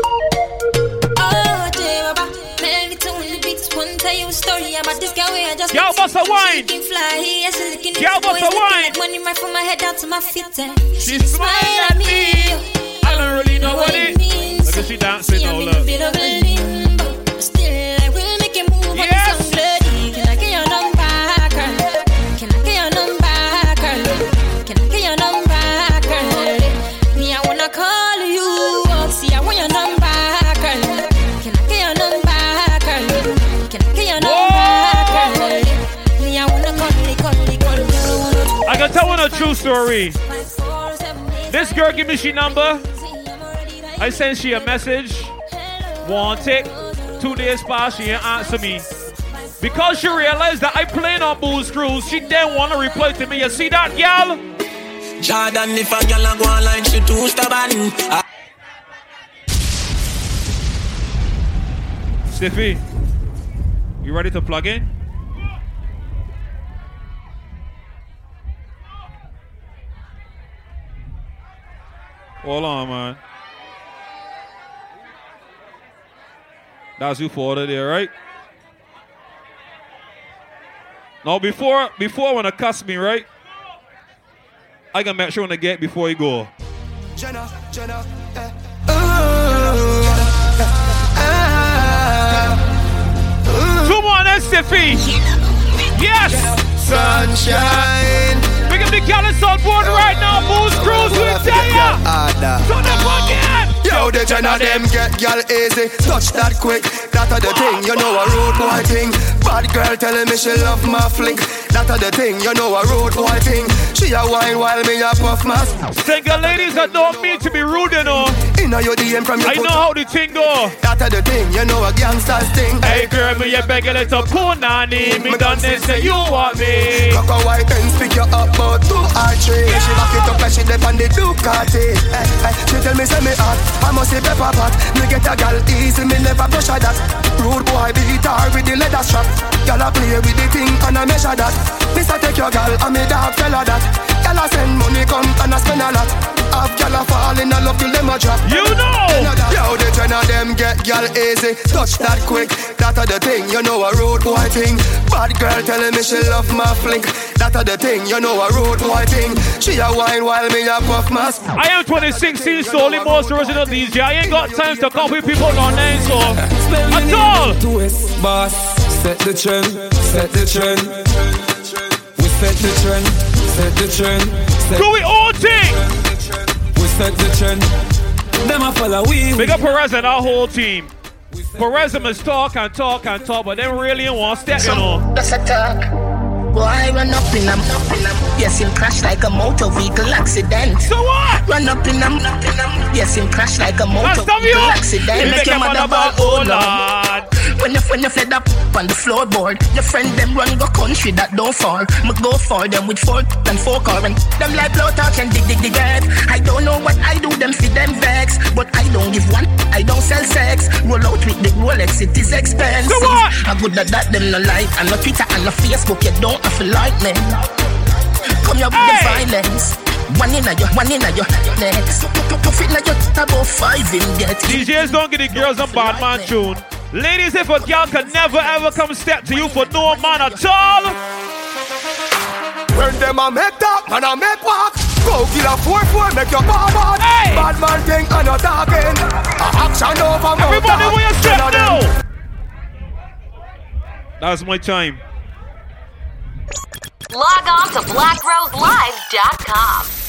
Girl, bust a wine. Girl, bust a wine. She smile at me. I don't really know what it means. Look at she dancing now, look. Still, I will make a move. Yes. Can I get your number, girl? Can I get your number, girl? Can I get your number, girl? Me, I wanna call you up. See, I want your number, girl. Can I get your number, girl? Can I get your number, girl? Me, I wanna call you. I can tell one a true story. This girl give me she number. I send she a message. Want it. 2 days past, she ain't answer me. Because she realized that I playing on Booze Cruise, she didn't want to reply to me. You see that, y'all? Jordan, if a girl a go online, she too stubborn. Stiffy, you ready to plug in? Hold on, man. That's you for order there, right? Now, before when you cuss me, right? I can make sure when I get before you go. Jenna, Come on, SFE. Yes. Sunshine. Pick up the gallons on board right now. Booze Cruise, we tell ya. Turn the fuck in. Yo, the Jenna them get gal easy. Touch that quick. That a the thing, you know a rude boy thing. Bad girl telling me she love my flick. That a the thing, you know a rude boy thing. She a wine while me a puff mask. Single ladies that don't mean to be rude, you know. Inna your DM from your I know how the thing go. That a the thing, you know a gangster's thing. Hey girl, me a beg a little punani. Me done this say you want me. Cock a white and pick you up about 2 or 3. She back it up and she dip on the Ducati. She tell me say me hot. I must say pepper pot. Me get a gal easy, me never push her that. Rude boy beat her with the leather strap. Gal a play with the thing and I measure that. Mister take your gal and me dog tell her that. Gal a send money come and I spend a lot. Have gal a fall in a love till them a drop. You know. Yo, the ten of them get gal easy. Touch that quick. That a the thing, you know a rude boy thing. Bad girl telling me she love my flick. That a the thing, you know a rude boy thing. She a wine while me a puff my. I am 2016 solely most original DJ. I ain't got time to copy people on name, so at all. Boss, set the trend, set the trend. We set the trend, set the trend. Do it all thing. We set the trend. Them a follow we. Big up Perez and our whole team. Perez must talk and talk and talk, but they really ain't want to step, you know. That's a talk. Boy, run up in them. Yes, him crash like a motor vehicle accident. So what? Run up in them. Yes, him crash like a motor vehicle accident. Make your mother ball, oh Lord. When you fled up on the floorboard, your friend them run go country that don't fall. Me go for them with 4 and 4 car and them like blow talk and dig the bed. I don't know what I do them for them vex, but I don't give one. I don't sell sex. Roll out with the Rolex, it is expensive. So what? I good at that them no like, and no Twitter and no Facebook. You don't have to like me. Come here with the violence. One in your next. Put it like you're about 5 in get. DJs don't get the girls a bad man tune. Ladies, if a girl can never ever come step to you for no man at all. When them a make talk and a make walk, go kill a 4-4, make your bad. Hey. Bad man thing and a talking. Action over more. Everybody where you step now. That's my time. Log on to BlackRoseLive.com.